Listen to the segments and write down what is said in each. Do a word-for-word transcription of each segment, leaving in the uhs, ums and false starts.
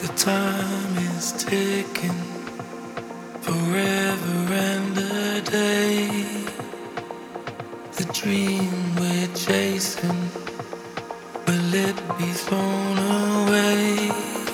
The time is ticking forever and a day. The dream we're chasing, will it be thrown away?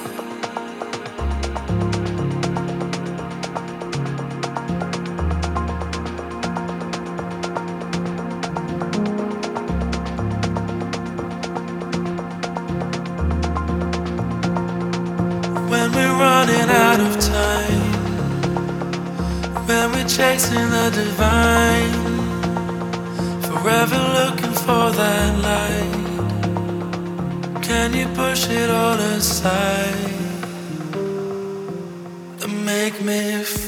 When we're running out of time, when we're chasing the divine, forever looking for that light, can you push it all aside and make me feel